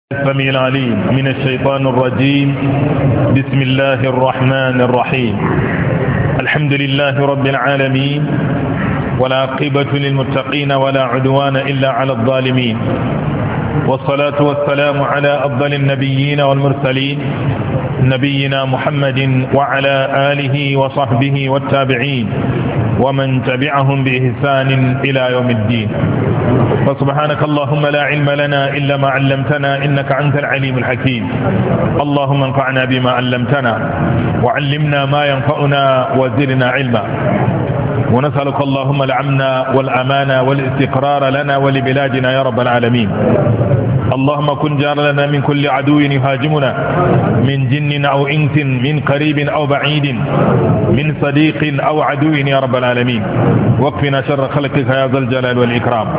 السميع العليم من الشيطان الرجيم. بسم الله الرحمن الرحيم. الحمد لله رب العالمين، ولا عاقبة للمتقين ولا عدوان إلا على الظالمين، والصلاة والسلام على أفضل النبيين والمرسلين نبينا محمد وعلى آله وصحبه والتابعين ومن تبعهم بإحسان إلى يوم الدين. فسبحانك اللهم لا علم لنا إلا ما علمتنا إنك أنت العليم الحكيم. اللهم انفعنا بما علمتنا وعلمنا ما ينفعنا وزدنا علما. ونسألك اللهم الأمن والأمان والاستقرار لنا ولبلادنا يا رب العالمين. اللهم كن جار لنا من كل عدو يهاجمنا، من جن أو إنس، من قريب أو بعيد، من صديق أو عدو يا رب العالمين. واكفنا شر خلقك يا ذا الجلال والإكرام.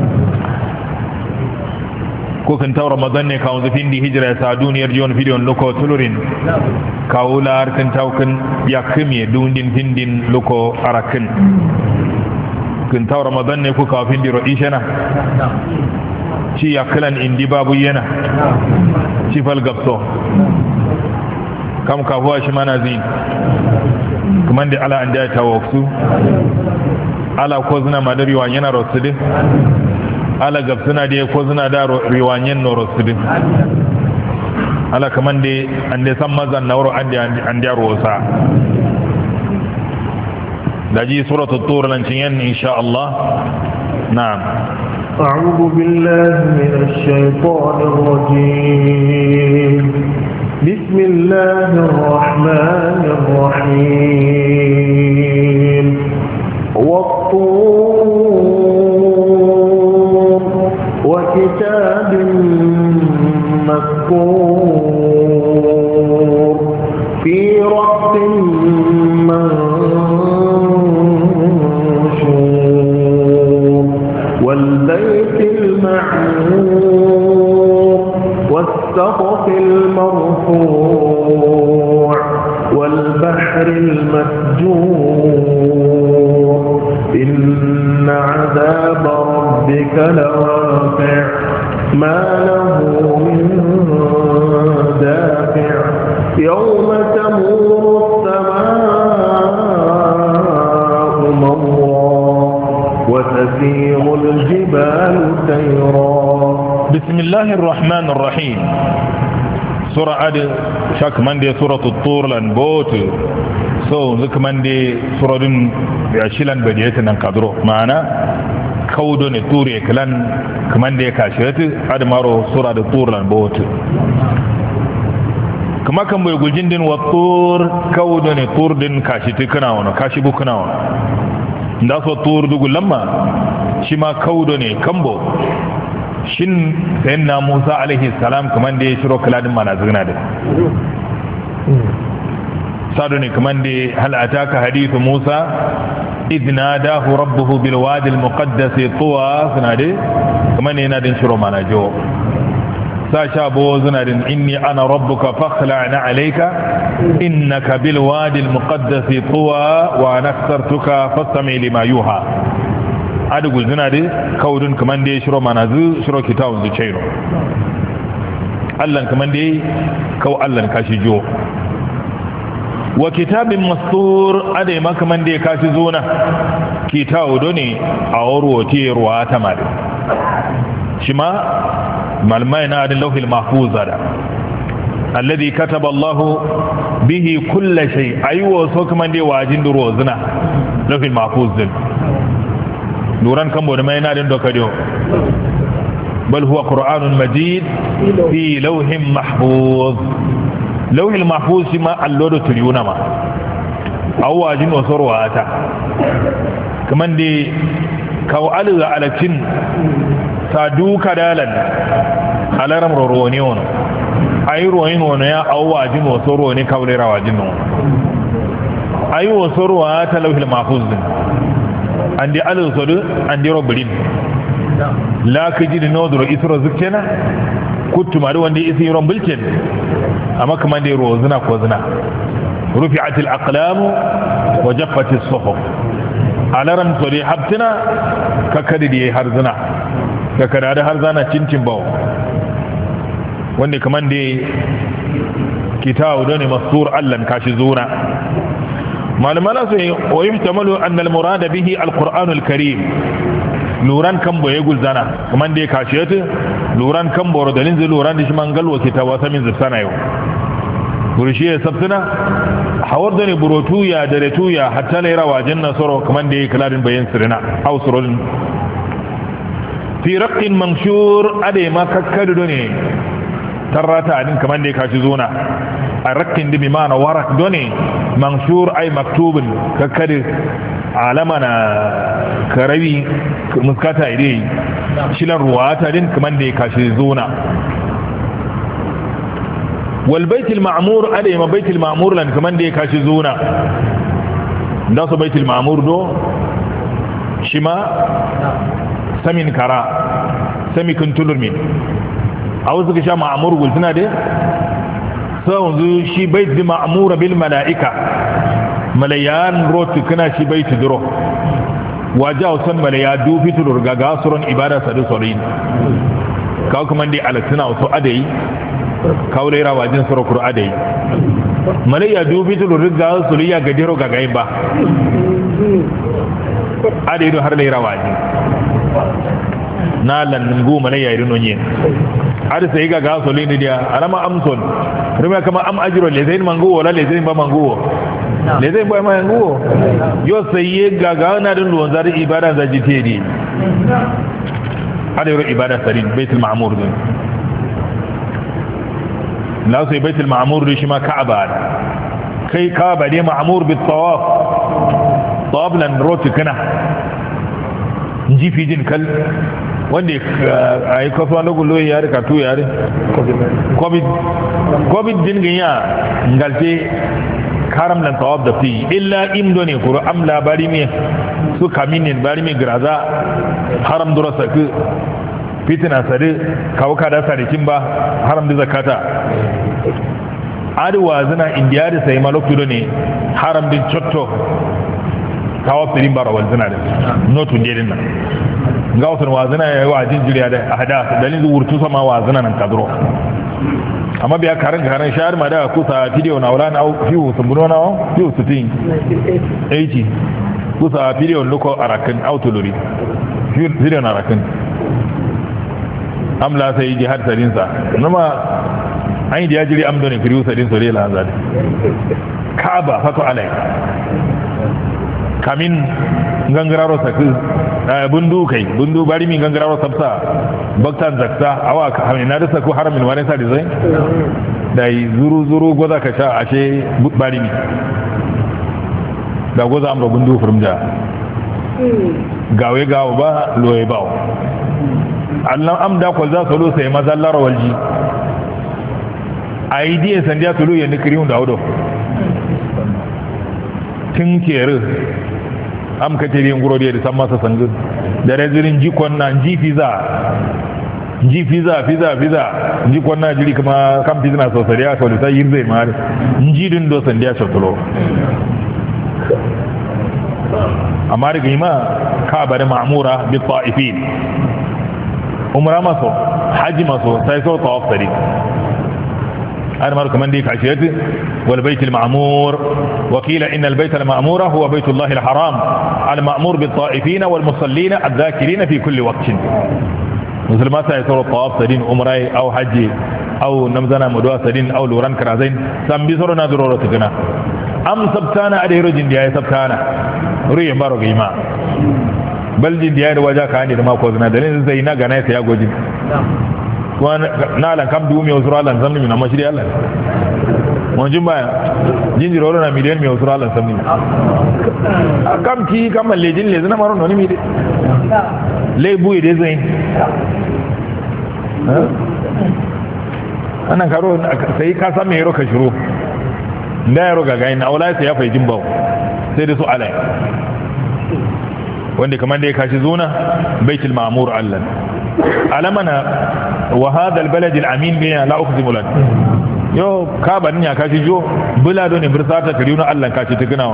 kukan taw ramadan ne kawo zafin di hijira sa duniyar jiwon fidiyon loko tulurin kawo la harkan tawkan ya kame dundin findin loko arakin kun taw ramadan ne ku kawo findi ro ishana ci ya kalan indi babu yana ci fal gabso kam ka huwa shi mana zin kuma da ala an da tawaksu ala ko zuna madari wa yana rosudin ala gab suna da ko suna da riwanyen noro sudin ala kaman da an da san mazan nauro an da rosa da ji suratul tur nan cin insha Allah. na'am a'udhu billahi minash shaitanir rajim. bismillahir rahmanir rahim. وكتاب مسكور في رق منشور والبيت المعمور والسقف المرفوع والبحر المسجور إن عذاب ربك لواقع ما له من دافع يوم تمور السماء مورا وتسير الجبال سيرا. بسم الله الرحمن الرحيم. سورة عد شاك من دي سورة الطور لنبوت ذك من دي سورة بأشيلان بديتنا قدرو معنا كودو نتوري كلان كمان دي كاشرت عد مارو سورة الطور لنبوت كما كان بيقول جندن والطور كودو نتور دين كاشت كناونا كاشبو كناونا ndaso الطور دوغل لما شما كودو ني كمبو shin sayyidina Musa alaihi salam kaman da ya shiro kaladin manazina da sadu ne kaman da hal ataka hadithu Musa idna dahu rabbuhu bil wadi al muqaddas tuwa sanade kaman ne yana din shiro manajo sa sha bo zanadin inni ana rabbuka fakhla'na alayka innaka bil wadi al muqaddas tuwa wa nakhtartuka fastami lima yuha adugul zina da kawudin kaman da ya shiro mana shiro kitawun zuciyo allan kaman da ya kawo allan kashi jo wa kitabin mastur adai ma kaman da ya kashi zona kitawu ne a warwote ruwa ta mali shi ma malmai na adin lauhil mahfuza da alladhi kataba Allah bihi kulli shay aywa so kaman da wajin ruwa zina lauhil mahfuz din nuran kan bude mai na din dokadiyo bal huwa qur'anun majid fi lawhin mahfuz lawhil mahfuz ma allodo turiyuna ma awajin wasorwata kaman de kaw alga alatin sadu kadalan alaram roroni wono ay royin wono ya awajin wasoroni kawlera wajin no ay wasorwata lawhil mahfuz andi alin sodu andi robirin la kaji da nodoro isro zukena kutuma da wanda isi ron bilken amma kaman da rozuna ko zina rufi'atil aqlam wa jaffatis suhuf alaram sodi habtina kakadi da har zina kakada da har zana cincin bawo wanda kaman da kitabu doni mastur allan kashi zuna malamana sai wa yuhtamalu anna al-murada bihi al-Qur'an al-Karim luran kan boye gulzana kaman da kashiyatu luran kan boro dalin zai luran da shi mangal wa kitabu samin zana yau burshi ya sabtuna hawar da ne burotu ya da retu ya hatta laira wajen nasoro kaman da kaladin bayan sirina aw surul fi raqin manshur ade ma kakkadu ne tarrata adin kaman da kashi zona a raqin da bi ma'ana warak done manshur ay maktubun kakkadu alamana karawi muskata ide shilan ruwata din kaman da kashi zona wal baitul ma'mur ade ma baitul ma'mur lan kaman da kashi zona da so baitul ma'mur do shima samin kara sami kuntulur min a wasu ka sha ma'amur gultuna dai sau zu shi bai di ma'amura bil mala'ika malayan rotu kana shi bai tuduro waje a wasan malaya dufi tulur ga gasuran ibada sadu saurin kawo kuma dai alatina wasu adayi kawo laira wajen surakur adayi malaya dufi tulur ga suliya ga diro ga gayin ba adayi don har laira wajen na landungu mana yayi nonye har sai ga gasolini dia alama amson rima kama am ajiro le zain mangu wala le zain ba mangu le zain ba mangu yo sai ga ga na dun luwan zari ibada za jiteri hada yoro ibada sarin baitul ma'mur din la sai baitul ma'mur shi ma ka'aba kai ka'aba dai ma'mur bit tawaf tawaf lan roti kana jifi jin kal wanda a yi kasuwa na gulo yare ka tu yare covid din ganya ngalte karam lan tawab da fi illa imdo ne kuro am labari me su kaminin bari me graza haram dura saki fitina sare kawo kada sarikin ba haram da zakata adwa zina indiya da sai malokto ne haram din chotto kawo firin bara wal zina da notu din nan ga wasu wazina ya yi wa jinjiriya da a hada dalilin wurtu sama wazina nan kadro amma biya karin shahar ma da kusa video na wula na fiye sun buno na fiye su tin 80 kusa video loko a rakin autolori video na rakin amla sai yi jihar sarinsa nama an yi da ya jiri amdonin firiyu sarin sore la hanzari ka'aba fato alai kamin gangararo saki bundu bari min gangararo sabsa baktan zakta awa ka hamina da saku haramin wani sa zai dai zuru goza ka sha ashe bari mi da goza amro bundu furumja gawe gawo ba loye bawo Allah amda ko za su lo sai mazallar walji aidiye sandiya tulu ya nikriun da audo tinkere am ka tere nguro de san masa sangu da rezirin jikon nan ji fiza jikon na jiri kuma kam fizna so sariya so sai yin zai mare nji din do sandiya shotolo amma daga ima ka bari ma'mura bi ta'ifin umra maso haji maso sai so tawaf sari أنا مرة كمان ديك عشيته والبيت المعمور وقيل إن البيت المعمور هو بيت الله الحرام المأمور بالطائفين والمصلين الذاكرين في كل وقت مسلمات يسور الطواف سدين أمري أو حجي أو نمزنا مدوى سدين أو لوران كرازين سنبسرنا ضرورة كنا أم سبتانا أدهر جنديا سبتانا ريح بارو قيمة بل جنديا وجا كاني لما قوزنا دلين زينا غنائي سياغو جن na lan kam du mi usura lan zamni na mashiri Allah mon jimba jinjiro na miliyan mi usura lan zamni kam ki kam lejin le zana maro noni mi de le buyi de zain anan karo sai ka san me yaro ka shiro da yaro ga gaina wala sai ya fai jimba sai da su alai wanda kamar da ya kashi zuna baitul ma'mur Allah alamana wa hadha albalad alamin bi la uqsimu lak yo ka ban ya kashi jo bula do ne bursata kariuna Allah kashi tukuna wa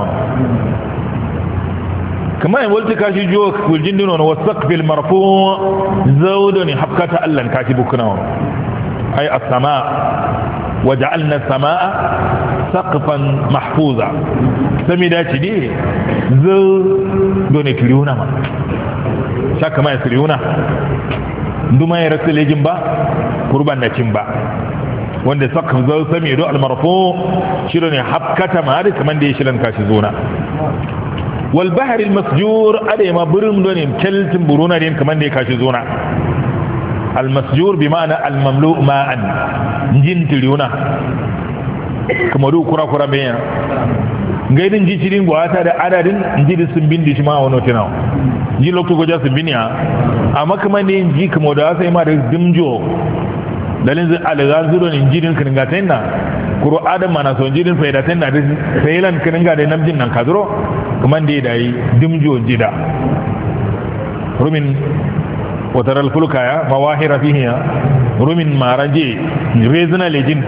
kama in walti kashi jo kuljin dino wa saqfil marfu zawdo ne habkata Allah kashi bukuna wa ay as-samaa waja'alna as-samaa saqfan mahfuza sami da ci ne zo dole kiriuna ma saka mai kiriuna nduma ya rasu lejin ba kurban da cin ba wanda saqf zo sami do al-marfu shiro ne habkata ma da kaman da ya shirin kashi zona wal bahr al-masjur ada ma burum do ne keltin buruna din kaman da ya kashi zona al-masjur bi ma'ana al-mamlu' ma'an jin tiriuna kuma du kura bayan gaidin ji cirin gwata da adadin ji da sun bindi shi ma wani tinawa ji lokacin goja sun biniya amma kuma ne ji kuma da sai ma da dimjo dalin zai alaga zuro ne jirin kiringa ta yana kuro adam mana son jirin faida ta yana da sayilan kiringa da namjin nan ka zuro kuma da ya yi dimjo jida rumin watar alfulka ya mawahira fihiya rumin maraje rezina lejin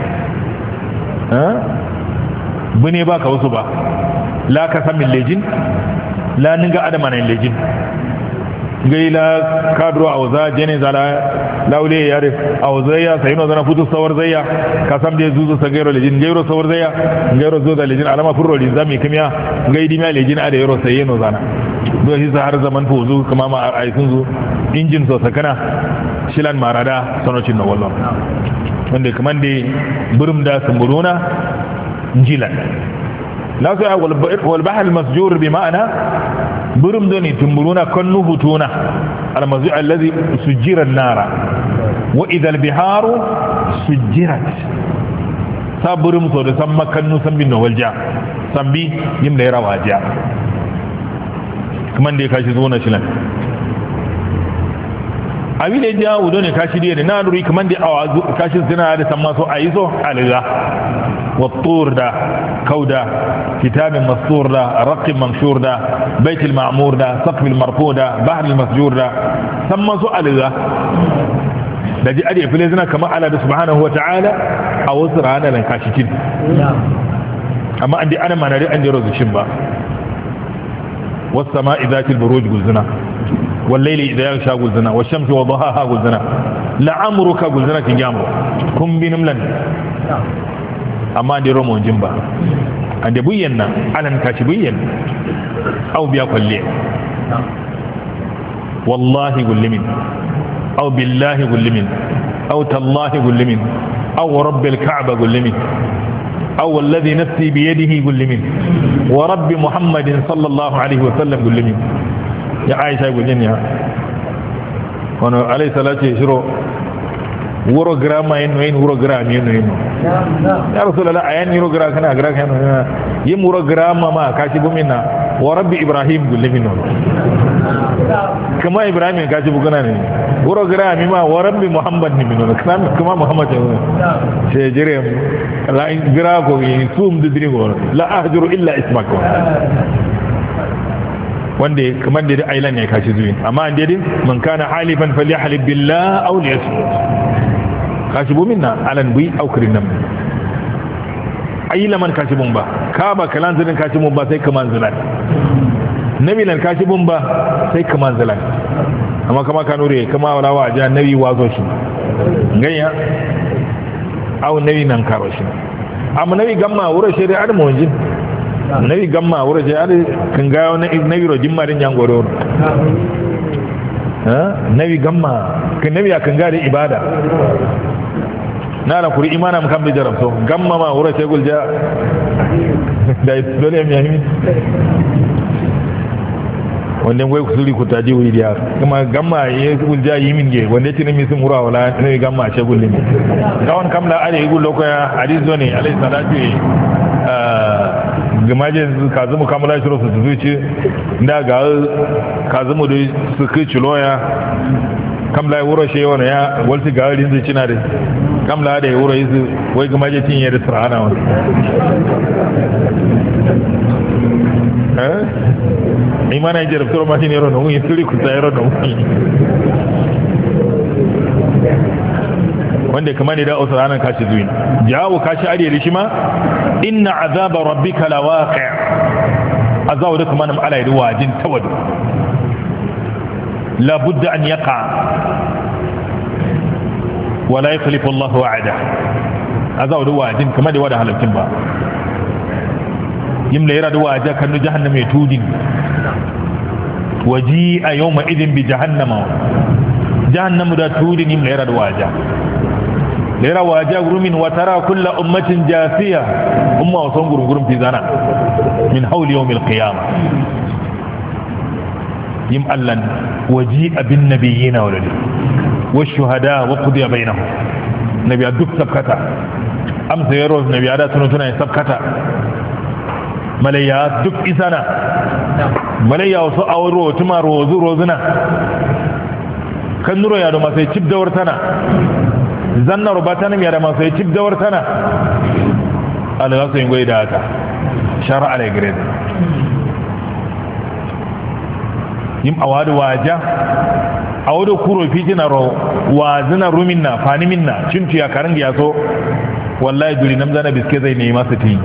bune ba ka wasu ba la ka san min lejin la ninga adama nan lejin gai la kadro auza jene zala laule yare auza ya sai no zana futu sawar zaya ka san da zuzu sa gairo lejin gairo sawar zaya gairo zo da lejin alama furro din zami kimiya gai di ma lejin ada yaro sai no zana do shi har zaman fuzu kuma ma ai sun zo injin so sakana shilan marada sanocin na wallo wanda kaman da burum da sumburuna jilan la sa wal bahr al masjur bi ma'ana burum doni tumburuna kannu hutuna al masjur alladhi sujjira an nara wa idha al biharu sujjirat saburum so da samma kannu sambin no walja sambi yin da rawaja kaman da kashi zo na shilan abin da ya wudo ne kashi da na nuri kaman da awazu kashi zina da samma so ayiso alga wa tur da kauda kitab mastur da raqib manshur da bait al ma'mur da saqf al marfu da bahr al masjur da samma so alga da ji ade fili zina kamar Allah da subhanahu wa ta'ala a wasu rana nan kashi kin amma an dai ana manari an jiro zushin ba was sama'i zatil buruj gulzina والليل إذا يغشى قلزنا والشمس وضحاها قلزنا لعمرك قلزنا تنجامر كم بنملن أما عندي رومو جنبا عندي بينا على نكاشبين أو بيأكل لي والله قل لمن أو بالله قل لمن أو تالله قل لمن أو رب الكعبة قل لمن أو الذي نفسي بيده قل لمن ورب محمد صلى الله عليه وسلم قل لمن ya aisha gujin ya wani alai salace shiro wuro grama yin noyin wuro grama yin noyin ya rasulullah ayan wuro grama kana grama kan yin wuro grama ma kashi bumina wa rabbi ibrahim gullifin no kuma ibrahim kashi bugana ne wuro grama ma wa rabbi muhammad ne mino kuma muhammad ne sai jire la gra ko yi sum didrigo la ahjuru illa ismak wanda kamar da ailan ya kashi zuwi amma an dai man kana halifan falyahlib billah aw liyasmut kashi bumin na alan bi aw kirinam aila man kashi bun ba ka ba kalan zinin kashi bun ba sai kaman zilan nabi lan kashi bun ba sai kaman zilan amma kama kanure kama wala wa ja nabi wazo shi ganya aw nabi nan karo shi amma nabi gamma wura shari'ar mu wajin nabi gamma wura je ari kan ga wani nabi ro jimmarin jangoro nabi gamma kan nabi kan ga da ibada na la kuri imana mun kambe jarab so gamma ma wura ce gulja da dole mi yahimi wanda ngoi kusuri kutaji wuri dia kuma gamma ye gulja yimin ge wanda tini mi sun wura wala nabi gamma ce gulli mi kawon kamla are igul lokoya hadith zone alayhi salatu gamaje kazumu kamala shiro su zuci da ga kazumu da su kai ciloya kamla ya wuro shi wani ya walti ga rin zai cina da kamla da ya wuro yi wai gamaje tin ya da sarana wani imana ya jarabtar matin yaro na wuni siri kusa yaro na wuni wanda kamar ne da wasu ranar kashi zuwi jawo kashi ariyar shi ma inna azaba rabbika lawaqi' azawu da kuma nan ala yi wajin tawadu la budda an yaqa wala yukhlifu Allahu wa'ada azaw da wajin kuma da wada halakin ba yim la yara da waja kanu jahannama ya tudin waji a yawma idin bi jahannama jahannamu da tudin yim la yara da waja lera waja gurumin wa tara kullu ummatin jasiya umma wasan gurugurun fi zana min hawli yawmil qiyamah yim allan waji abin nabiyina walali والشهداء وقضي بينهم نبي ادك سبكتا امس يروز نبي ادا تنتنا سبكتا مليا دك اسانا مليا وسو اورو تما روزنا كنورو يا دوما سي تشيب دورتنا زننا رباتنا يا دوما سي تشيب دورتنا على راسه يغوي داتا شرع على جريد يم اواد واجا awdo kuro fitina ro wazina ruminna fani minna cintu ya karangi yaso wallahi duri namzana biske zai ne masa ti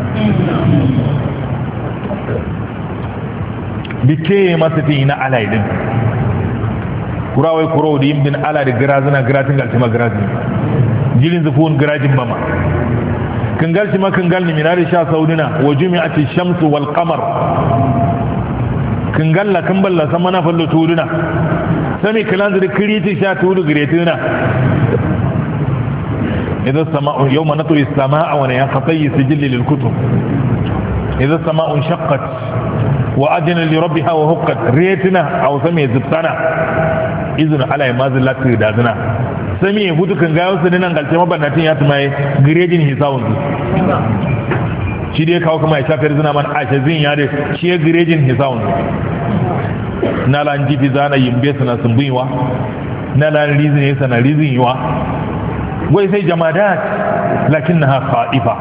bikke masa ti na alaidin kurawai kuro da yin bin ala da grazina gratin galtima grazin jilin zufun grajin mama kangal shi ma kangal ni minari sha saudina wa jumi'ati shamsu wal qamar kangalla kamballa samana fallo tuduna sami kalanzir kiriti sha tudu giretuna idan sama'u yawma natwi as-samaa wa yanqati sijil lil kutub idan sama'u shaqqat wa adna li rabbiha wa huqqat retina aw sami zubtana izun ala mazallati dazuna sami hudu kan ga wasu nan galce mabannatin ya tumaye girejin hisawun shi dai kawo kuma ya shafar zina man ashazin ya dai shi ya girejin hisawun na lan jifi zana yimbe sana sumbuiwa na lan rizin ya sana rizin yiwa wai sai jamadat lakinnaha khaifa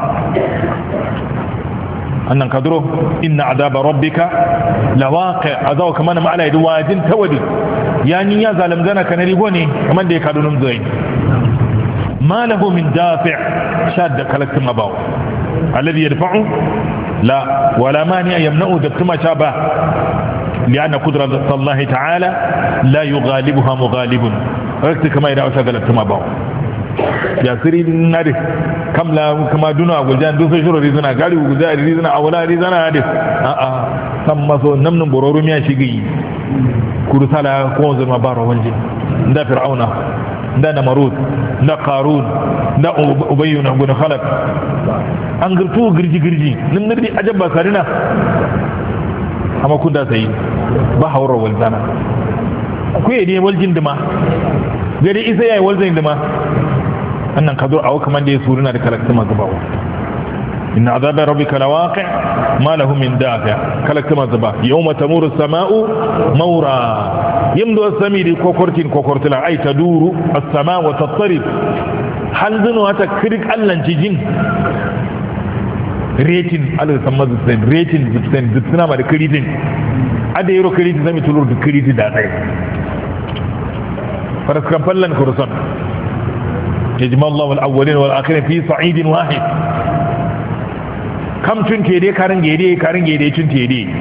annan kadro inna adaba rabbika lawaqi azaw kaman ma ala yadu wajin tawadi yani ya zalim zana kanari bone kaman da ya kadunum zai ma lahu min dafi' shadda kalaktum abaw alladhi yadfa'u la wala mani yamna'u daktuma shaba لأن قدرة الله تعالى لا يغالبها مغالب ركت كما إذا أشغلت ما باو يا سري نادي كم لا كما دونا وجان دو سشور ريزنا قالي وجاء ريزنا أولا ريزنا هذا ثم سو نمن برورو ميا شيء كرسالة كونز ما بارو وانجي ندا فرعون ندا نمرود ندا قارون ندا أبي بن خلف أنغرتو غرجي نمندي أجب سارنا amma kun da sai ba hawar walzana ku yi ne waljin dima gari isa yayi waljin dima annan kadur aw kaman da suruna da kalakta mazbawa inna azaba rabbika lawaqi ma lahu min dafi kalakta mazba yawma tamuru as-sama'u mawra yamdu as-sami di kokortila ay taduru as-sama' wa tattarib hal zunu hata kirik allan cijin rating ala san mazutsen rating zutsen ma da kiritin ada yaro kiritin zami tulur da kiritin da tsaye faraskan fallan kurson yajma Allah wal awwalin wal akhirin fi sa'idin wahid kam tun ke dai karin gede tun te dai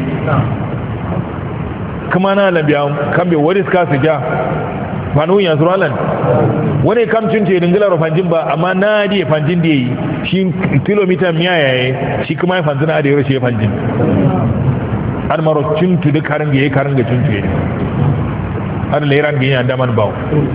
kuma na labiya kan bai wani suka su ja fanu ya suralan wani kamcin ce dingilar fanjin ba amma na da fanjin da yi shi kilomita miya yayi shi kuma ya fanzina da yaro shi ya fanjin har maro cintu da karin ga cintu yayi har lairan ga yana daman bawo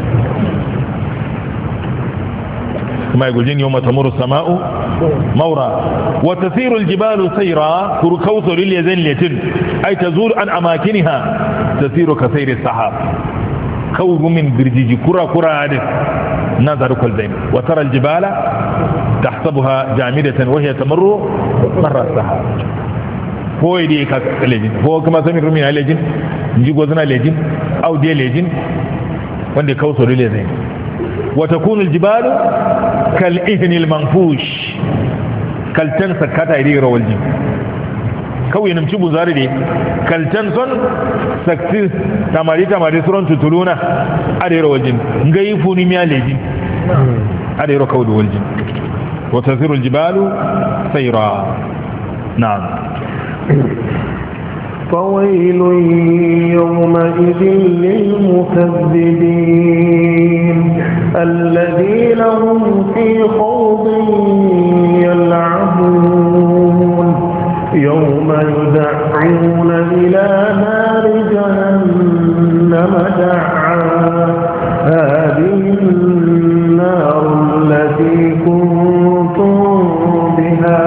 kuma ya gujin yau matamuru sama'u maura wa tasiru aljibalu sayra kurkautu lil yazin latin ay tazul an amakiniha tasiru ka sayri sahab kawu min birjiji kura da nazar kulzain wa tara aljibala tahsabuha jamidatan wa hiya tamurru marra sahab ko idi ka lejin ko kuma sami rumina lejin ji gozuna lejin au de lejin wanda kauso rile zai wa takunu aljibalu kal ihni almanfush kaltan sakata idi rawalji kawai namci buzari ne kalcan son sakti tamari suron tutuluna adero waljin ngai funi miya lejin adero kawai da waljin wata sirul jibalu sayra na'am فويل يومئذ للمكذبين الذين هم في خوض يلعبون يوم يدعون إلى نار جهنم دعا هذه النار التي كنتم بها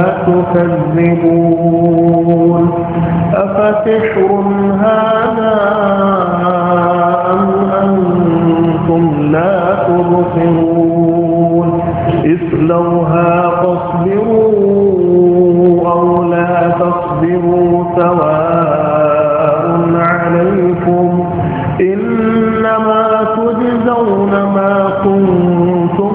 تكذبون أفسحر هذا أم أنتم لا تبصرون اصلوها فاصبروا أو لا تصبروا سواء عليكم إنما تجزون ما كنتم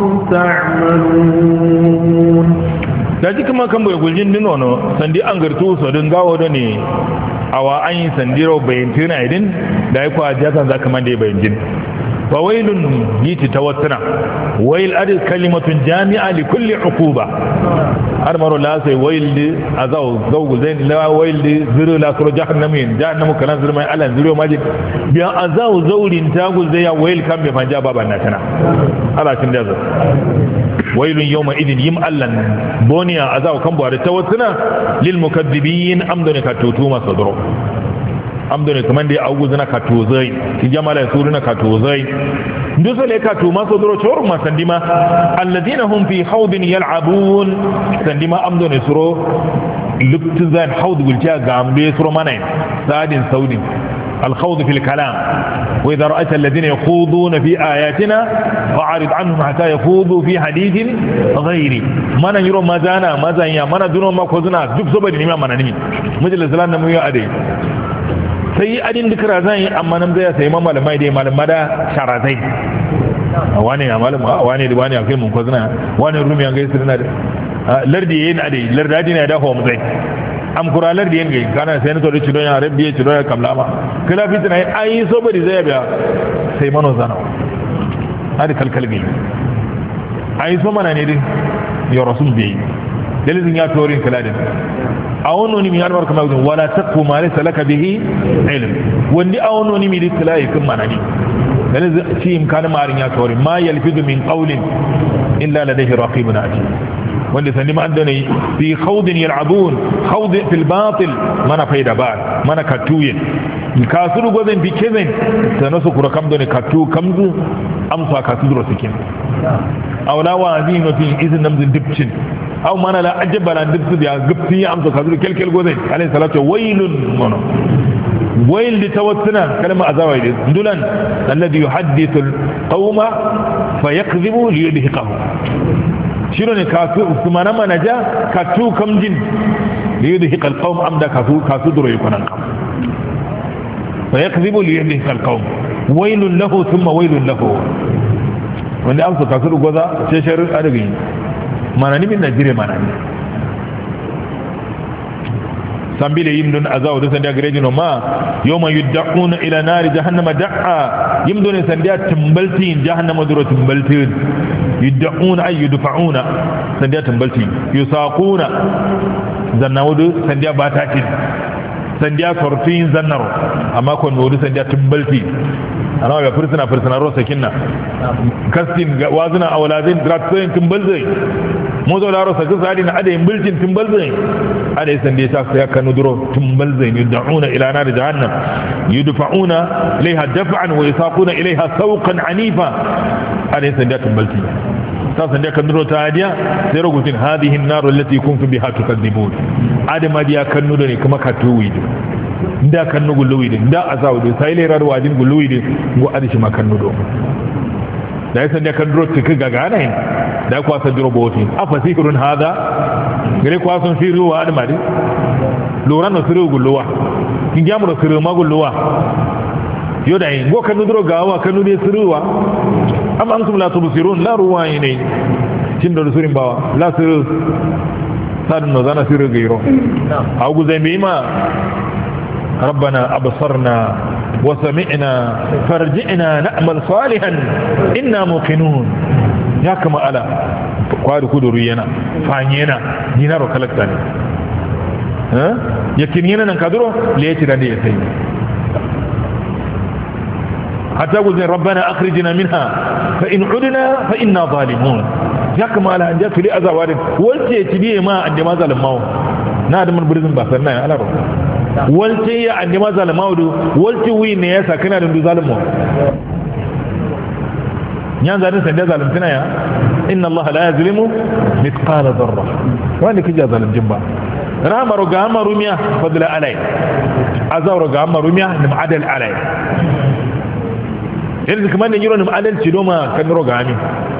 تعملون. da ji kuma kan bai guljin din wono sandi an gartu so din gawo da ne awa an yi sandiro bayin tuna idin da ya kwa jasan zaka man da bayin jin wa wailun yiti tawattuna wail adi kalimatun jami'a li kulli uquba har maro la sai wail di azaw zawgu zain la wail di zuru la kuro jahannamin jahannamu kana zuru mai alan zuru maji biya azaw zawrin tagul zai ya wail kan be fanja baban na tana ala tin da wailun yawma idin yim allan boniya azaw kan bo da tawattuna lil mukaththibin amdani ka tutuma sadro amdani kaman da augu zana ka tozai ki jamala suruna ka tozai nduso le ka tuma sadro chor ma sandima alladina hum fi hawdin yal'abun sandima amdani suro lubtuzan hawd gulja gambe suro manai sadin saudin الخوض في الكلام وإذا رأيت الذين يخوضون في آياتنا فأعرض عنهم حتى يخوضوا في حديث غيري ما نيرو ما زانا ما زانيا ما ندونو ما كوزنا دب زبد نيما ما ننمي مجل الزلان نمو أدي sai adin dukra zai amma nan zai sai malamai dai malamada sharazai wani ya malam wani da wani akai mun kozna wani rumi an gaisir na lardi yayin adai lardadi ne da hom zai am kuralar da yangai kana sai na to ci don ya rabbi ci don ya kamlama kala fitina ai so bari zai biya sai mano zana hadi kalkal gai ai so mana ne din ya rasul bi dalilin ya torin kala din awon ni mi anwar kamar gudun wala taqfu ma laysa laka bihi ilm wandi awon ni mi diklai kun manani dalilin ci imkan marin ya torin ma yalfidu min qawlin illa ladayhi raqibun atid wanda sani ma andane fi khawdin yal'abun khawd fil batil mana faida ba mana katuyin kasuru gozen bi kezen tanasu kura kam done katu kamzu amsa kasuru sikin awla wa azinu fi izin namzin dibcin aw mana la ajaba la dibtu ya gubti amsa kasuru kelkel gozen alayhi salatu wailun mono wail li tawassuna kalma azawa idi dulan alladhi yuhaddithu alqawma fayakdhibu liyudhiqahu shiro ne kasu usmana manaja katu kamjin liyudhiqa alqawm amda kasu duro yukunan kam fayakdhibu liyudhiqa alqawm wailun lahu thumma wailun lahu wanda amsa kasu goza ce sharu adagi manani min najire manani sambile yimdun azaw da sanda garejino ma yawma yud'una ila nari jahannama da'a yimdun sanda timbalti jahannama duro timbalti yud'una ay yudfa'una sanda timbalti yusaquna zanawdu sanda batatin sanda sortin zannaro amma kon wodu sanda timbalti ana ga fursuna ro sakinna kastin wazuna awladin dratsayin timbalzai mozo laro sa gusadi na adayin bilcin timbalzai adayi sande ta ya kanu duro timbalzai yud'una ila nar jahannam yudfa'una ilaiha daf'an wa yasaquna ilaiha sawqan anifa adayi sande timbalti ta sande kan duro ta hadiya sai rugutin hadhihi an-nar allati kuntum biha tukadzibun adama diya kanu da ne kuma katuwi da kanu guluwi da azawu sai lerar wajin guluwi go adishi makannu do da yasa da kan duro tuka gagana ne da kwa san duro boti afa sikrun hada gare kwa san siru wa admadi loran no siru gulluwa kin jamu do siru magulluwa yoda yin go kan duro gawa kan ne siruwa amma antum la tubsirun la ruwayni tin do sirin bawa la siru sadun no zana siru gairo awu zai bima ربنا أبصرنا وسمعنا فرجعنا نعمل صالحا إنا موقنون يا كما ألا قادوا كدرينا فانينا دينارو كالكتاني yakin yana nan kaduro le ya tira da ya sai hatta gudin rabbana akhrijna minha fa in udna fa inna zalimun ya kama ala an jatu li azawadin walce tibiye ma an jama zalimawo na da mun burzin ba sannan ya alaro walce ya an jama zalimawo walce wi ne ya sakana da zalimawo yan zalin sanda zalimtuna ya inna Allah la yazlimu mithqala dharra wani kija zalimjin ba rahmaru ga amarumiya fadla alai azawru ga amarumiya nim adal alai yanzu kuma ne yiro nim adal ci doma kan roga amin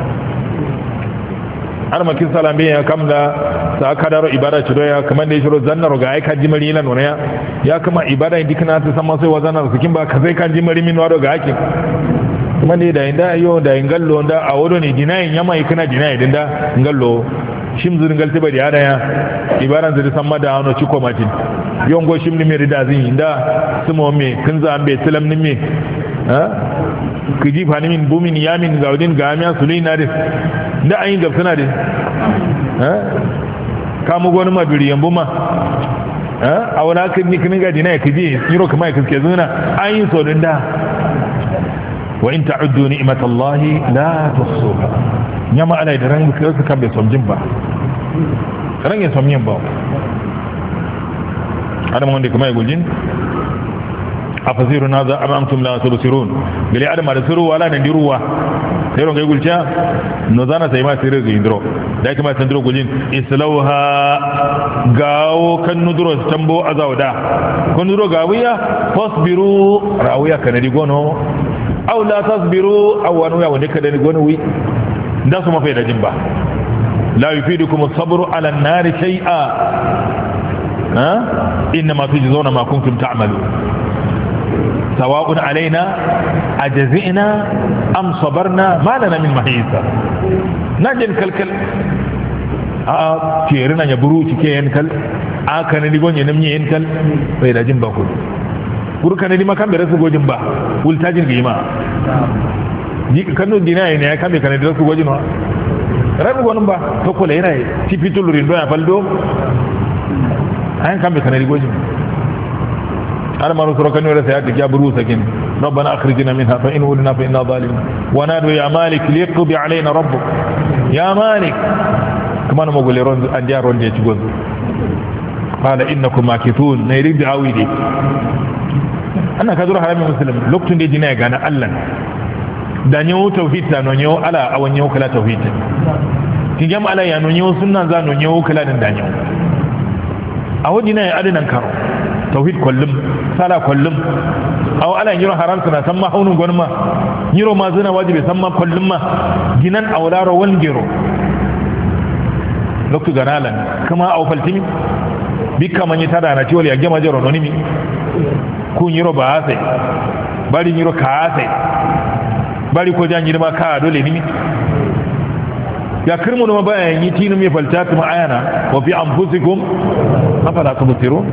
har makin salambe ya kamda sa kadaro ibada ci doya kamar da shiro zanna roga ai kan jimari lan wona ya kama ibada indikana ta sama sai wazana sukin ba ka sai kan jimari min wado ga hakin kuma ne da inda yo da ingallo da a wado ne dinayin yama kana dinayi din da ingallo shim zun galte ba da ya ibaran zai san mada hano ciko matin yon go shim ni me rida zin inda sumo me kin za ambe tilam ni me ha kiji fani min bumin yamin gaudin gamiya sulaina de da ayin gafsana de ha kamu gonu ma duriyan buma ha awala kin ni kin ga dinayi kiji yiro kuma kiske zuna ayin so din da wa in ta'uddu ni'matallahi la tuhsuha nyama alai da ran ka su kambe somjin ba ran ya somyin ba adam wanda kuma ya gujin afasiru naza am antum la tubsirun gali adam da siru wala nan diruwa sai ron ga gulcha no zana sai ma sirri ga indro dai kuma san diro gujin islauha gawo kan nudro tambo azawda kun nudro gawiya fasbiru rawiya kanadi gono aw la tasbiru aw wanu ya wanda kada ni gonu wi da su mafai da jimba la yufidukum as-sabru ala an-nar shay'a ha inma tujzauna ma kuntum ta'malu sawa'un alaina ajza'na am sabarna ma lana min mahisa najin kalkal a tirina ya buru cike yan kal aka ne gonye namni yan kal bai da jimba ku burka ne ma kan bere su gojin ba wultajin ga yima ji kanu dinaye ne ya kame kan da su gojin wa rabu gonin ba to kula yana ti fitul rindo ya faldo an kame kan da gojin har maru sura kanu da sai ya buru sakin ربنا اخرجنا منها فان ولنا فانا ظالمون ونادوا يا مالك ليقضي علينا ربك يا مالك كما نقول رون انجار رون دي تشغل قال انكم ماكثون نيريد دعويدي ana ka zura haramin musulun lokacin da jina ya gane allah da nyo tauhid da no nyo ala awan nyo kala tauhid kin jam ala ya no nyo sunna za no nyo kala din da nyo awu jina ya adinan karo tauhid kullum sala kullum awu ala yiro haram sana san ma haunun gonma yiro ma zina wajibi san ma kullum ma ginan awlaro wangiro lokacin ganalan kuma awu faltimi bikka man yitada na tiwali ya gema jero nonimi kun yiro ba sai bari yiro ka sai bari ko jan yirma ka dole ni ya kirmu no bayan yi tinu me faltatu ma ayana wa fi anfusikum afala tubsirun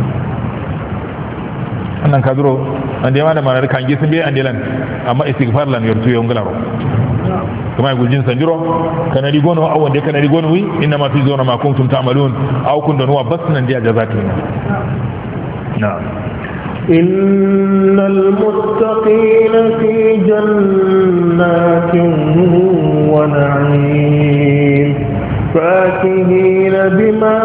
annan kadro ande ma da manar kan gisin be andelan amma istighfar lan yortu yongalaro kuma guljin sanjiro kana di gono awon de kana di gono wi inna ma fi zona ma kuntum ta'malun aw kun don wa basnan dia jazati na'am إن المتقين في جنات ونعيم فاكهين بما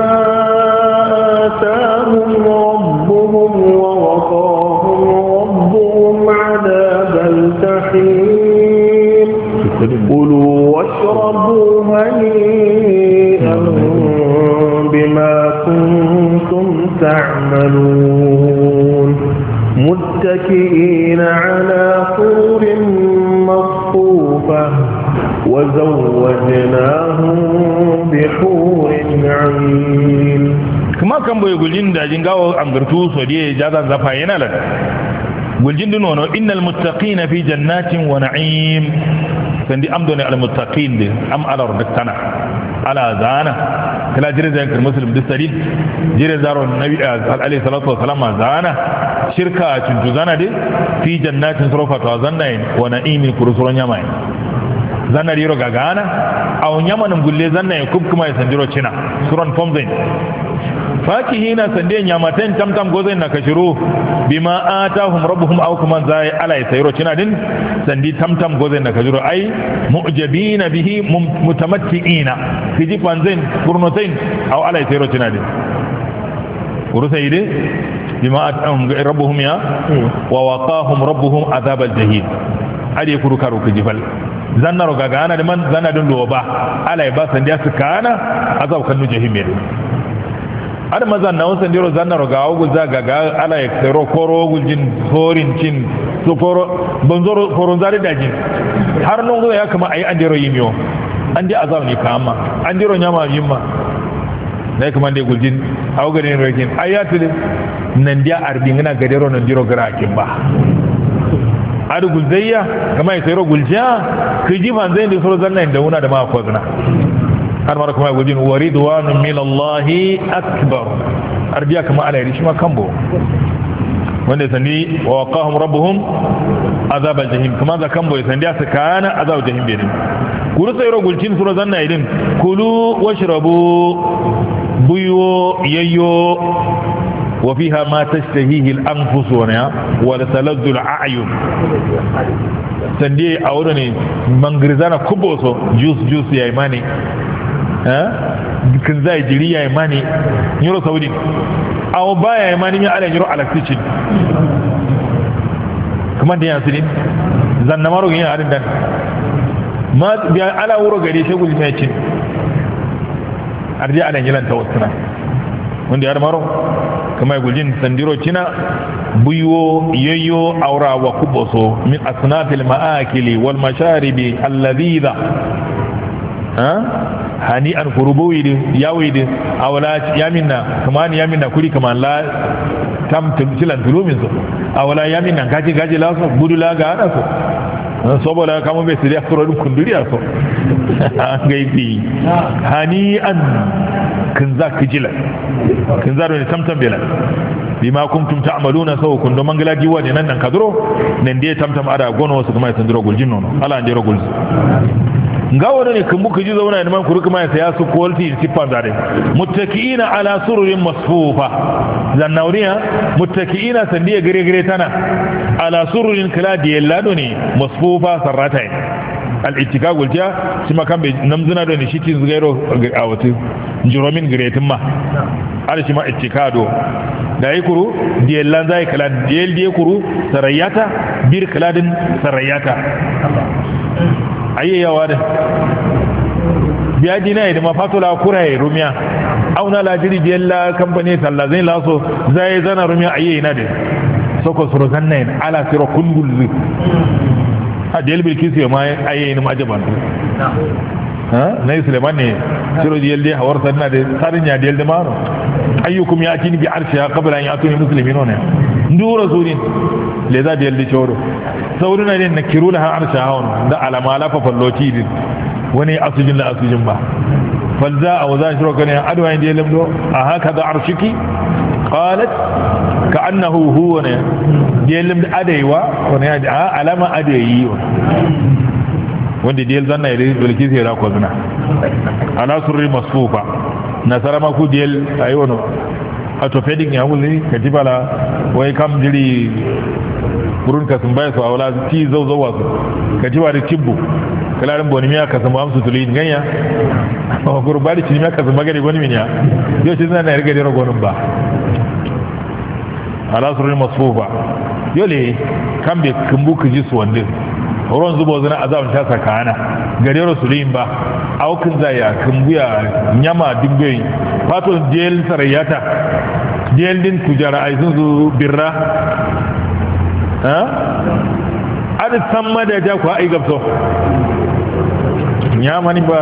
آتاهم ربهم ووقاهم ربهم عذاب الجحيم كلوا واشربوا هنيئا بما كنتم تعملون متكئين على سرر مصفوفة وزوجناهم بحور عين كما كان بيقولين دا جنغاو أمغرتو سودية جازا زفاينا لك قلجين دونو إن المتقين في جنات ونعيم سندي أمدوني على المتقين دي أم على ردكتنا على زانا كلا جري زين المسلم دي سليل جري زارو النبي عليه الصلاة والسلام زانا شركة جزانا دي في جنات سروفة وزنين ونعيم كرسول نيامين zanna riro gagana aw nyamanum gulle zanna ya kub kuma ya sandiro cina suran pomzain fakihina sande nyamaten tamtam gozain na kashiru bima atahum rabbuhum aw kuma zai ala ya sayro cina din sandi tamtam gozain na kashiru ai mu'jabina bihi mutamattiina kiji panzain kurnotain aw ala ya sayro cina din urusayide bima atahum rabbuhum ya wa waqahum rabbuhum azab al-jahim ade kuru karo kijifal zanna roga gana de man zanna dun do ba ala ba san dia sukana azab kanu jahim ne ada mazan na wasan diro zanna roga ogu zaga ga ala ya kero koro guljin forin cin so foro bonzoro foron zari daji har non ya kama ai andiro yimyo andi azab ni kama andiro nyama yimma dai kuma dai guljin awgarin rokin ayatul nan dia arbingina gadero nan diro gara kin ba adu gulzayya kama ya sayro gulja kiji fan zai da soro zanna da wuna da ma kozna har mara kuma gujin waridwanun min Allah akbar arbiya kama ala rishi ma kambo wanda sani wa waqahum rabbuhum azab al-jahim kuma za kambo ya sandi asa kana azab al-jahim bedin kuru sayro gulcin soro zanna idin kulu washrabu buyo yayyo وفيها ما تشتهيه الأنفس ولتلذ الأعين سندي أورني منغرزانا كبوسو جوس يا إيماني كنزاي جري يا إيماني نيرو سعودي أو با يا إيماني مي على نيرو على كتشين كمان دي أنسين زن نمارو يا أرندان ما بيا على ورو غري شغل ميتين أرجع على نيلان توسنا وندي أرمارو كما يقول جن سنديرو تنا بيو ييو أورا وكبوسو من أصناف المآكل والمشارب اللذيذة هنيئا كربويد ياويد أولا يامنا كمان يامنا كوري كمان لا تم تمثيلا تلومينسو أولا يامنا غاجي لاسو بدو لا غاناسو saboda kama bai siriya surorin kunduriya so gaifi hani'an kin za ki jila kin za da tamtam bela bima kuntum ta'maluna saw kun do mangala diwa ne nan kadro nan dai tamtam ada gono su kuma sun diro guljin nono ala an diro gulji ngawo ne kun buka ji zauna ne man kuru kuma ya su quality tipan dare muttaki'ina ala sururin masfufa zannauriya muttaki'ina sandiya gare tana ala sururin kala diyallado ne masfufa sarratai al-ittika gulja shi makan bai namzuna da ne shi tin zugairo a wata jiromin giretin ma ala shi ma ittikado da yi kuru diyallan zai kala diyal diye kuru sarayyata bir kaladin sarayyata ayyawa da biya dina da mafatola kurai rumiya auna lajiri diyalla kamfani talla zai laso zai zana rumiya ayyana da soko suru zannayin ala siro kungul a diyal bilkisu ya ma ayyana majaban na yi suleiman ne siro diyal dai hawar sanna da tsarin ya diyal da maro ayyukum ya kini bi arshi ya kabila ya tuni musulmi ne ndura sunin le za diyal da choro saurina ne na kiru laha arsha hawan da alama lafa falloci din wani asujin la asujin ba falza a waza shiro kan ya adwa inda lamdo a haka da arshiki qalat ka annahu huwa ne diyalim da adaiwa wani ya alama adayi wanda diyal zanna ya bilki sai ra ko zuna ala surri masfufa nasara ma ku diyal ayi wono orthopedic ya wuli katibala wai kam jiri burun ka sun baya su a wala ti zauzawa su ka ji wa da cibbu kalarin boni miya ka sun amsu tulin ganya a gurba da cinimiya ka sun magani wani miniya yau shi zina na yarga dira gonin ba ala surin masfufa yau le kan bai kumbu ka ji su wanda ruwan zubo zina azabin ta saka ana gare rasulun ba aukin zaya kumbuya nyama dingoyi fato jel sarayyata jel din kujara aisun su birra an san madaja ku ai gabso ya mani ba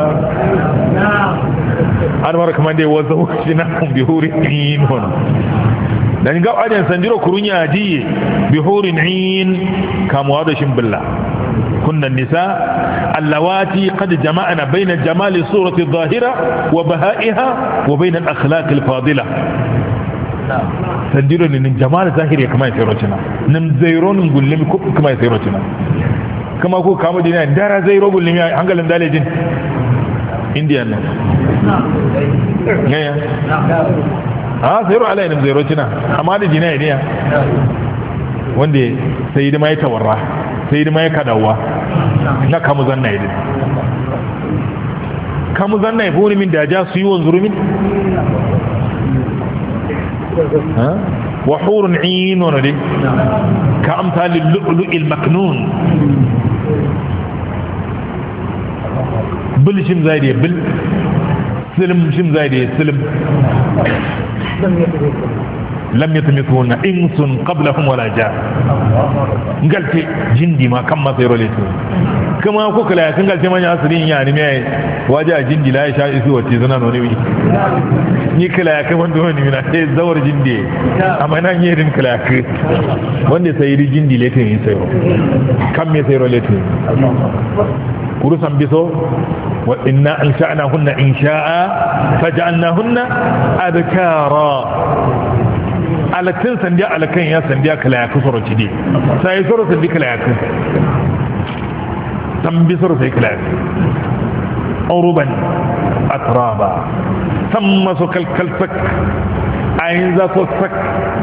an mara kamar da wasu shi na bihurin in hono dan ga adan sanjiro kurunya ji bihurin in kamuwa da shin billa kunna nisa allawati qad jama'na bayna jamali surati adh-dhahira wa baha'iha wa bayna al-akhlaq al-fadila sandiro ne nin jama'a zahiri kuma ya sayro cina nin zaironin gullumi ko kuma ya sayro cina kuma ko kamu dina dara zai robul limi hangalin dalejin indian nan ngaya sayro ala ne zai rotina amma da dina ne wanda sai da mai tawarra sai da mai kadawa na kamu zanna idin kamu zanna ya buri min da ja su yi wanzurumin وحور عين ونري كأمثال اللؤلؤ المكنون بل شم زايدي بل سلم شم زايدي سلم لم يتمثون إنس قبلهم ولا جاء قلت جندي ما كم ما سيروا ليتون كما أقول لا يكن قلت ما يصيرين يعني ما واجه جندي لا يشاء يسوى تيزنا نوني ni kala ka wanda wani mina sai zawar jindi amma nan yerin kala ka wanda sai ri jindi letin yin sayo kam me sayo letin kurusan biso wa inna ansha'nahunna insha'a faj'alnahunna abkara alatin sandiya alakan ya sandiya kala ka soro cidi sai soro sandi kala ka tambi soro sai kala uruban atraba samma su kalkalsak ayin za su sak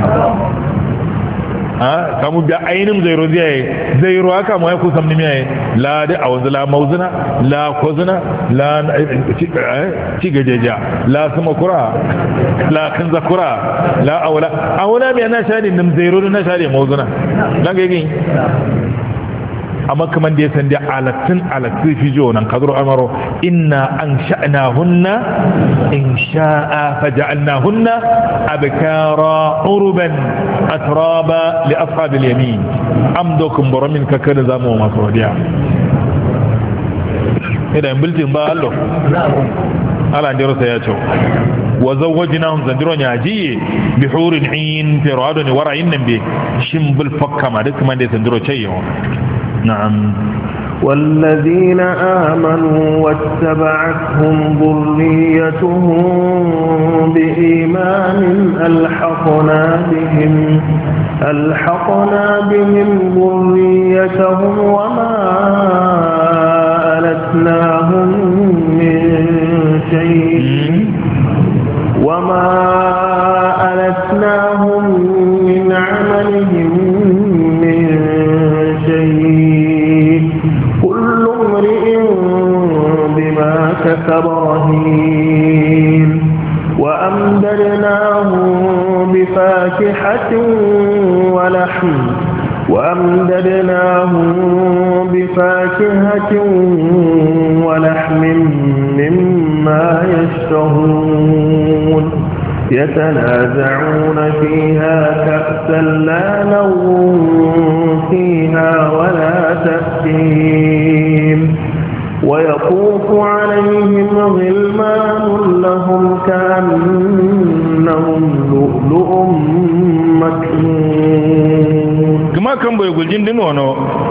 kamu biya ainihin zairo zairo haka mu ya kusan nimi yayi la da a wanzu la mauzuna la kozuna la cigajeja la sama kura la kan zakura la awala mai na shari nim zairo na shari mauzuna dan gagin amma kaman da ya san da alatin fijo nan kadru amaro inna ansha'nahunna insha'a faja'alnahunna abkara urban atraba li ashabil yamin amdokum baramin kakada zamu masu wadiya idan biltin ba allo ala ndiro sai ya ce wa zawwajnahum zandiro nyaji bi hurin in firado ni wara'in nan be shimbul fakkama duk man da zandiro ce نعم والذين آمنوا واتبعتهم ذريتهم بإيمان ألحقنا بهم ذريتهم وما ألتناهم من شيء من عملهم كسب رهين وأمددناهم بفاكهة ولحم مما يشتهون يتنازعون فيها كأسا لا لغو فيها ولا تأثيم ويطوف عليهم غلمان لهم كأنهم لؤلؤ مكنون كما كان بيقول جندن ونو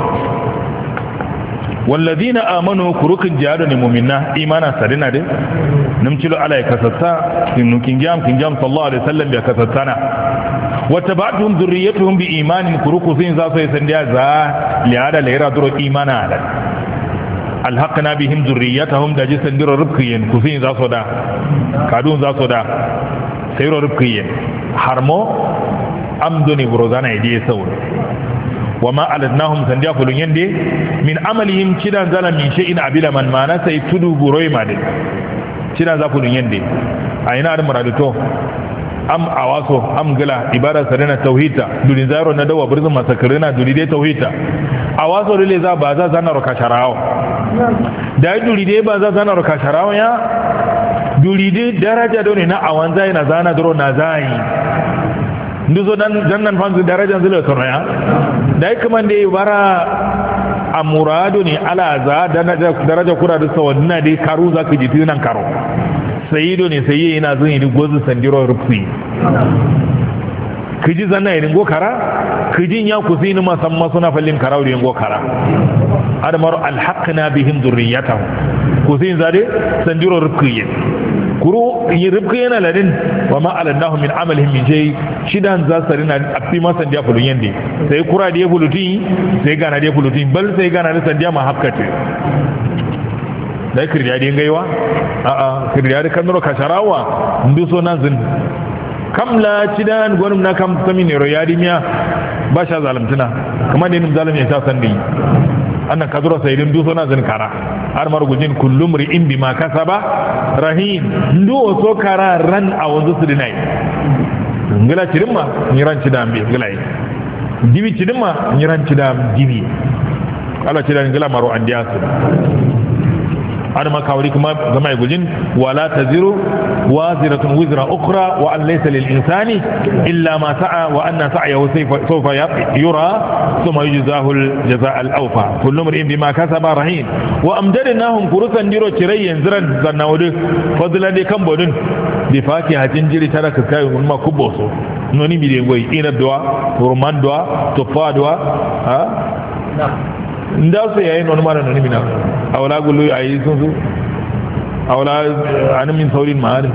والذين آمنوا كروك الجهاد المؤمنين إيمانا سرنا دي نمشلو على كسسا كنجام صلى الله عليه وسلم بكسسانا وتبعتهم ذريتهم بإيمان كروك سين زاسو يسنديا زا لهذا لهذا درو إيمانا على alhaqna bihim zurriyatahum da jisan diro rubkiyen kusin za su da kadun za su da sayro rubkiyen harmo amdoni burozana idiye saur wama aladnahum sandiya fulun yande min amalihim kidan zala min shay'in abila man mana sai tudu buroi made kidan za fulun yande ayina da muraduto am awaso am gala ibara sarena tauhida dulin zaro na dawa burzun masakarina duli dai tauhida awaso rile za ba za zana roka sharao da duli dai ba za zana roka sharao ya duli dai daraja dole na awan zai na zana duro na zai nduzo dan nan fanzu daraja zile tono ya dai kuma dai bara amurado ne ala za daraja kura da sawadina dai karu za ka ji tunan karo sayido ne sai yana zan yi gozu sandiro rufi kiji zanna yin gokara kijin ya kusini musamman suna fallin karau da yin gokara adamar alhaqna bihim dhurriyyatahum kusin zade sandiro rufi kuro yiribka yana ladin wa ma alannahu min amalihim min shay shidan za sarina afi masan dia fulun yande sai kura da ya fuluti sai gana da ya fuluti bal sai gana da sandiya ma hafkate da kirya da gaiwa a a kirya da kanro kasharawa ndu so nan zin kamla cidan gonum na kam samin ro yadimiya ba sha zalimtuna kamar da nin zalimi ya ta sandi annan kadura sayyidin du so nan zin kara har margujin kullum ri'in bima kasaba rahin ndu so kara ran a wanzu su dinai ngala cirimma ni ran ci dambe ngala yi dibi cirimma ni ran ci dam dibi ala ci dan ngala maro andiya su har ma kawri kuma zama yi gujin wala taziru waziratun wizra ukhra wa an laysa lil insani illa ma sa'a wa anna sa'yahu sawfa yura thumma yujzahu al jazaa al awfa kullu mar'in bima kasaba rahin wa amdadnahum kurusan diro cirayyan ziran zanawdu fadlan de kan bodun bi fakihatin jiri taraka kayu ma kuboso noni bi de goy ina doa turman doa tofa doa ha nda su yayi non mara noni mina awla gulu ayi sun su awla min saurin ma'ari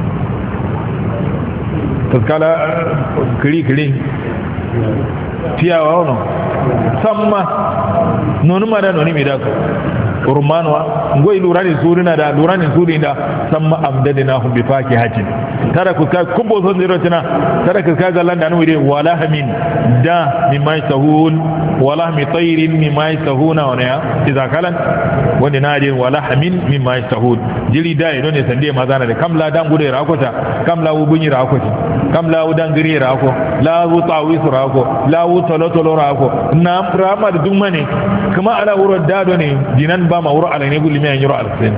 taskala kiri tiyawa wono samma nonu mara noni mi da ko urmanwa ngoy lurani surina da lurani surina samma amdadnahum bi fakihatin tara ku ka kubo son zero tina tara ka ga landa nu ide wala min da mimma yasahun wala mi tayrin mimma yasahuna wa ya idza kalan wani nadin wala min mimma yasahun jiri da ido ne sande mazana da kamla dan gude rakota kamla ubunyi rakota kamla udan gire rako la wu tawis rako la wu tolotolo rako na rama da dumane kuma ala wuro dado ne dinan ba ma wuro ala ne gulmi an yuro alsen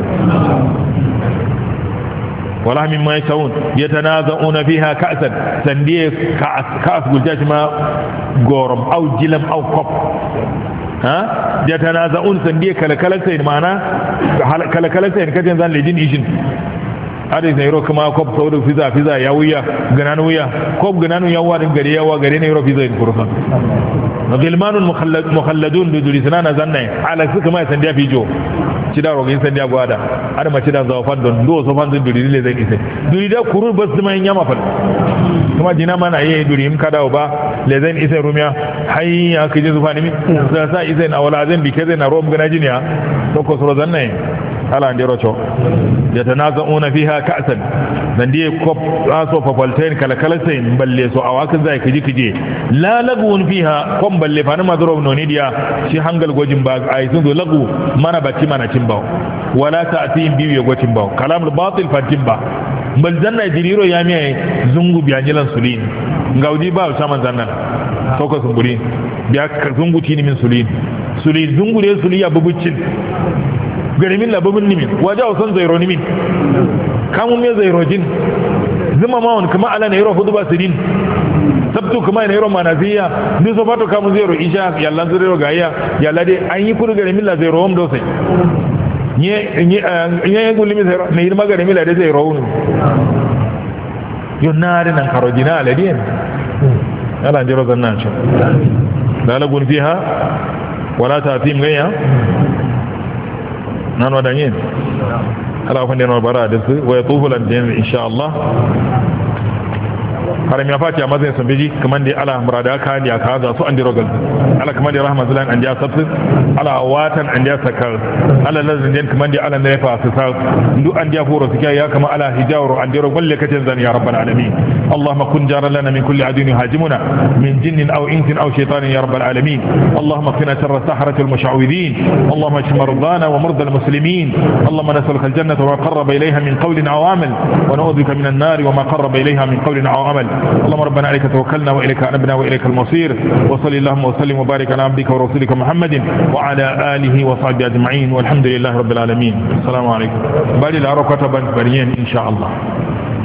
wala mimma yasawun yatanaza'una fiha ka'san sandiye ka'as guljaji ma gorom au jilam au kop ha yatanaza'un sandiye kalakalasai ma'ana kalakalasai kaje zan ledin ishin hadis ne ro kuma kop saudu fiza ya wuya gananu wuya kop gananu yawa din gare yawa gare ne ro fiza in kursan gilmanun mukhalladun biduri sanana zanna ala suka mai sandiya fijo cida rogin sandiya gwada har ma cida zawa fandon do so fandon duri le zai ise duri da kurur bas mai nyama fal kuma dina mana yayi duri im kada ba le zai ise rumiya hayya kije zufa ni sa ise na wala zan bi kaze na rom gana jiniya to ko so zanna ala ndero cho yatanaza'una fiha ka'san dan die kop aso fafaltain kalakalatain balle so awakin zai kije la lagun fiha kom balle fa na madro no ni dia shi hangal gojin ba ai sun do lagu mana bacci mana timba wala ta'tin biyu gojin ba kalamul batil fa timba bal zanna jiriro ya mi zungu biyanjilan sulin ngaudi ba sama zanna to ko sumburi biya zungu tini min sulin zungu de suliya bubuccin garimin lababin nimin waje a san zairo nimin kamun mai zairo jin zama mawon kuma ala na yaro hudu ba su din sabtu kuma na yaro manaziya duk so fato kamun zairo isha yallan zairo gaya yalla dai an yi kudu garimin la zairo wam dosai nye gulimi zairo na yirma garimin la da zairo wuni yon na nan karojina aladiyan ala jiro zanna ce lalagun fiha wala ta'tim gaya nan wadanyen ala fa ndeno bara da su wa yatufu lan jin insha Allah haram ya fati amma zai sambeji kaman da ala murada ka ya ka za su andiro gal ala kaman da rahmatullahi an ja sabtu ala watan an ja sakal ala lazin din kaman da ala ne fa su sa ndu an ja furo suka ya kama ala hijawru andiro balle katin zan ya rabbal alamin اللهم كن جارا لنا من كل عدو يهاجمنا من جن أو إنس أو شيطان يا رب العالمين اللهم اكفنا شر السحرة المشعوذين اللهم اشف مرضانا ومرضى المسلمين اللهم نسألك الجنة وما قرب إليها من قول أو عمل ونعوذ بك من النار وما قرب إليها من قول أو عمل اللهم ربنا عليك توكلنا وإليك أنبنا وإليك المصير وصلي اللهم وسلم وبارك على عبدك ورسولك محمد وعلى آله وصحبه أجمعين والحمد لله رب العالمين السلام عليكم بالي العرق كتبا بريين إن شاء الله